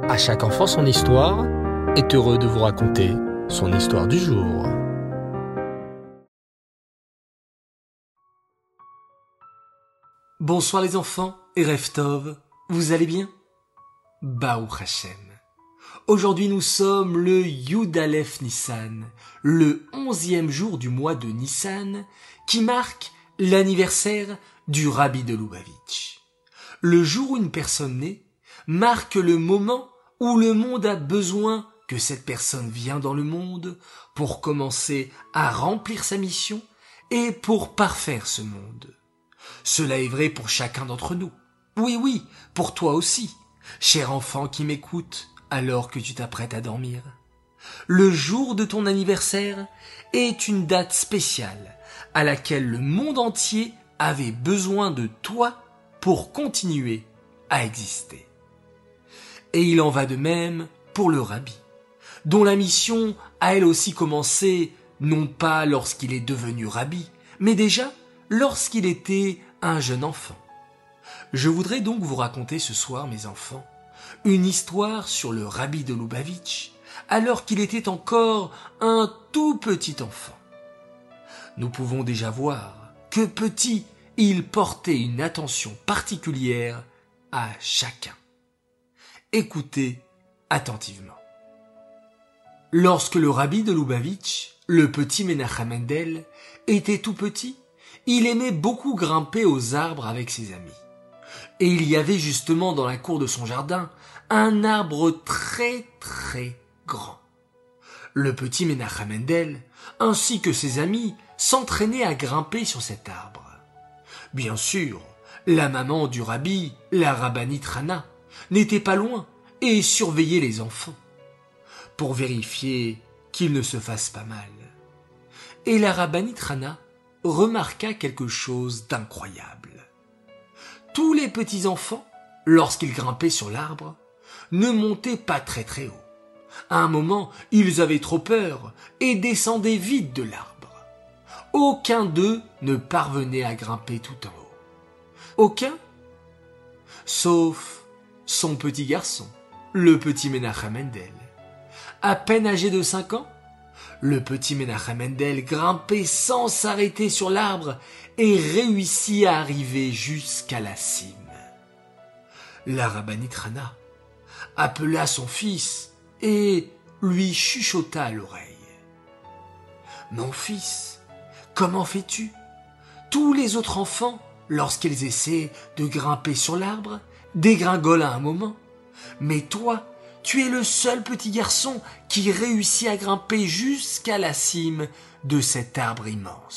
À chaque enfant son histoire est heureux de vous raconter son histoire du jour. Bonsoir les enfants et Erev Tov, vous allez bien? Baruch Hashem. Aujourd'hui nous sommes le Yud Aleph Nissan, le 11e jour du mois de Nissan, qui marque l'anniversaire du Rabbi de Lubavitch. Le jour où une personne naît marque le moment où le monde a besoin que cette personne vienne dans le monde pour commencer à remplir sa mission et pour parfaire ce monde. Cela est vrai pour chacun d'entre nous. Oui, pour toi aussi, cher enfant qui m'écoute alors que tu t'apprêtes à dormir. Le jour de ton anniversaire est une date spéciale à laquelle le monde entier avait besoin de toi pour continuer à exister. Et il en va de même pour le Rabbi, dont la mission a elle aussi commencé non pas lorsqu'il est devenu Rabbi, mais déjà lorsqu'il était un jeune enfant. Je voudrais donc vous raconter ce soir, mes enfants, une histoire sur le Rabbi de Lubavitch, alors qu'il était encore un tout petit enfant. Nous pouvons déjà voir que petit, il portait une attention particulière à chacun. Écoutez attentivement. Lorsque le Rabbi de Lubavitch, le petit Menachem Mendel, était tout petit, il aimait beaucoup grimper aux arbres avec ses amis. Et il y avait justement dans la cour de son jardin un arbre très grand. Le petit Menachem Mendel, ainsi que ses amis, s'entraînaient à grimper sur cet arbre. Bien sûr, la maman du Rabbi, la rabbinite Hana, n'était pas loin et surveillait les enfants pour vérifier qu'ils ne se fassent pas mal. Et la rabbinite Hana remarqua quelque chose d'incroyable. Tous les petits enfants, lorsqu'ils grimpaient sur l'arbre, ne montaient pas très haut. À un moment, ils avaient trop peur et descendaient vite de l'arbre. Aucun d'eux ne parvenait à grimper tout en haut. Aucun, sauf son petit garçon, le petit Menachem Mendel. À peine âgé de 5 ans, le petit Menachem Mendel grimpait sans s'arrêter sur l'arbre et réussit à arriver jusqu'à la cime. La rabbinite Hana appela son fils et lui chuchota à l'oreille. « Mon fils, comment fais-tu? Tous les autres enfants, lorsqu'ils essaient de grimper sur l'arbre, dégringolent à un moment. Mais toi, tu es le seul petit garçon qui réussit à grimper jusqu'à la cime de cet arbre immense. »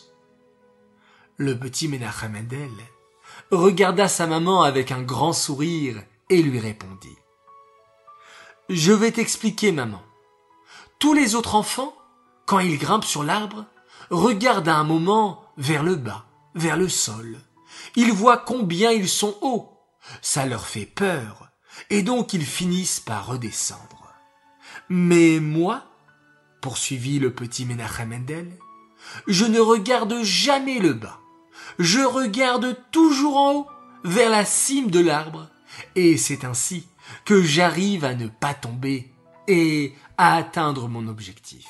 Le petit Menachem Mendel regarda sa maman avec un grand sourire et lui répondit: « Je vais t'expliquer, maman. Tous les autres enfants, quand ils grimpent sur l'arbre, regardent à un moment vers le bas, vers le sol. Ils voient combien ils sont hauts. Ça leur fait peur. Et donc ils finissent par redescendre. Mais moi, poursuivit le petit Menachem Mendel, je ne regarde jamais le bas. Je regarde toujours en haut, vers la cime de l'arbre, et c'est ainsi que j'arrive à ne pas tomber et à atteindre mon objectif.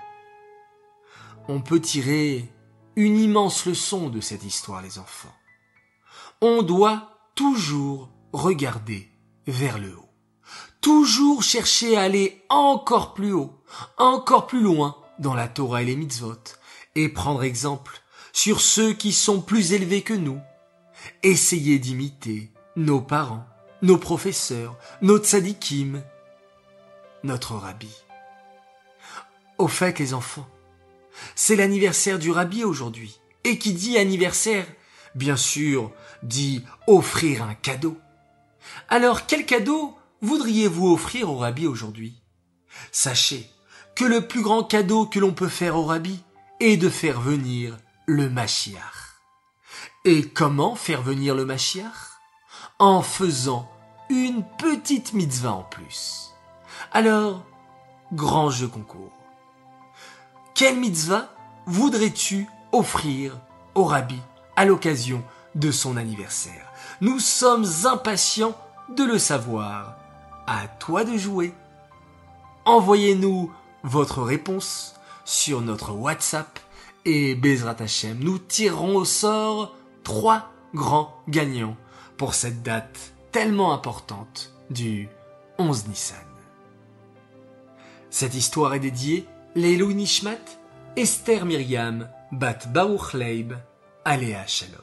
On peut tirer une immense leçon de cette histoire, les enfants. On doit toujours regarder vers le haut. Toujours chercher à aller encore plus haut, encore plus loin dans la Torah et les mitzvot, et prendre exemple sur ceux qui sont plus élevés que nous. Essayer d'imiter nos parents, nos professeurs, nos tzadikim, notre Rabbi. Au fait, les enfants, c'est l'anniversaire du Rabbi aujourd'hui. Et qui dit anniversaire, bien sûr, dit offrir un cadeau. Alors, quel cadeau voudriez-vous offrir au Rabbi aujourd'hui? Sachez que le plus grand cadeau que l'on peut faire au Rabbi est de faire venir le Mashiach. Et comment faire venir le Mashiach? En faisant une petite mitzvah en plus. Alors, grand jeu concours. Quelle mitzvah voudrais-tu offrir au Rabbi à l'occasion de son anniversaire? Nous sommes impatients de le savoir. À toi de jouer. Envoyez-nous votre réponse sur notre WhatsApp et Bezrat Hashem, nous tirerons au sort 3 grands gagnants pour cette date tellement importante du 11 Nissan. Cette histoire est dédiée Leilou Nishmat, Esther Myriam, Bat Baruch Leib, Aléa Shalom.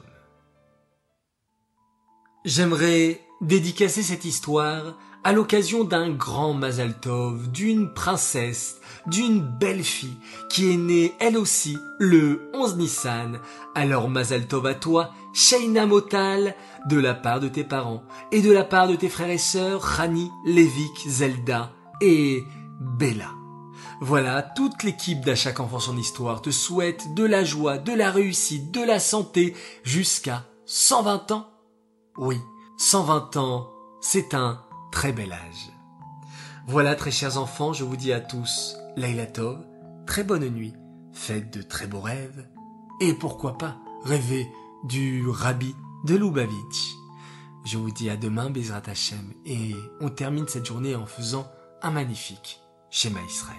J'aimerais dédicacer cette histoire à l'occasion d'un grand Mazal Tov, d'une princesse, d'une belle fille qui est née elle aussi le 11 Nissan. Alors Mazal Tov à toi, Sheina Motal, de la part de tes parents et de la part de tes frères et sœurs, Rani, Lévik, Zelda et Bella. Voilà, toute l'équipe d'À chaque enfant son histoire te souhaite de la joie, de la réussite, de la santé jusqu'à 120 ans. Oui, 120 ans, c'est un très bel âge. Voilà, très chers enfants, je vous dis à tous, Laila Tov, très bonne nuit, faites de très beaux rêves, et pourquoi pas rêver du Rabbi de Lubavitch. Je vous dis à demain, Bezrat Hashem, et on termine cette journée en faisant un magnifique Shema Israël.